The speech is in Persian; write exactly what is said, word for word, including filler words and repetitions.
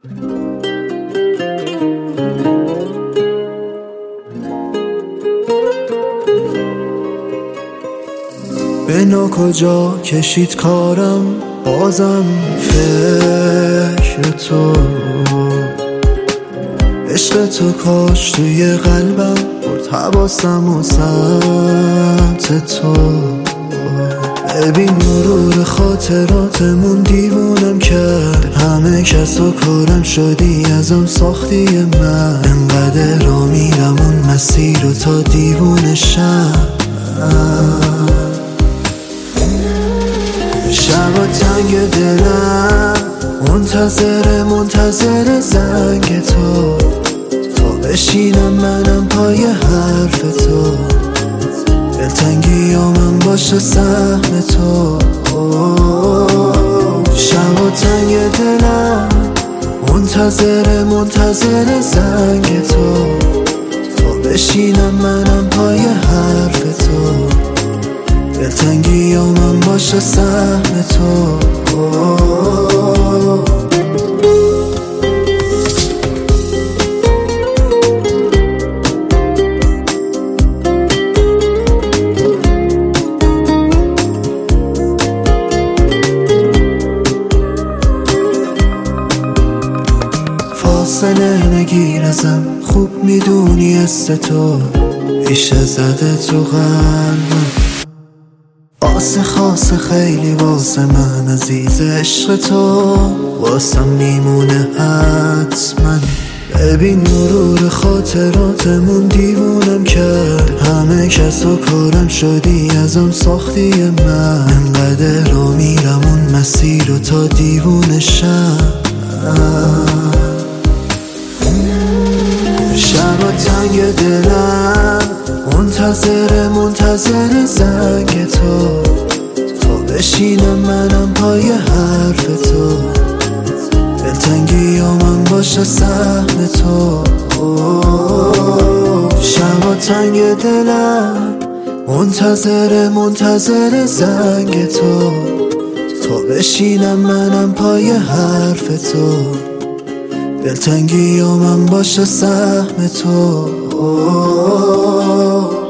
به کجا کشید کارم، بازم فکر تو. عشق تو کاش توی قلبم برد حواسم و سمت تو. ببین مرور خاطراتمون دیوونم کرد، همه کس و کارم شدی ازم ساختی من. انقدر را میرم اون مسیر رو تا دیوونشم. شبا تنگ دلم، منتظر منتظر زنگ تو، تا بشینم منم پای حرف تو. دلتنگی من باشه سهم تو. شبا تنگ دلم، منتظر منتظر زنگ تو، تا بشینم منم پای حرف تو. دلتنگی من باشه سهم تو. فاصله نگیر ازم، خوب میدونی است تو ریشه زده تو قلبم. واسه خاص خیلی واسه من عزیز عشق تو، واسم میمونه حتما. ببین مرور خاطراتمون دیوونم کرد، همه کس و کارم شدی ازم ساختی من. انقدر را میرم اون مسیر رو تا دیوونشم. شبا تنگ دلم، منتظر منتظر زنگ تو، تا بشینم منم پای حرف تو. دلتنگی من باشه سهم تو. شبا تنگ دلم، منتظر منتظر زنگ تو، تا بشینم منم پای حرف تو. دلتنگی من باشه سهم تو.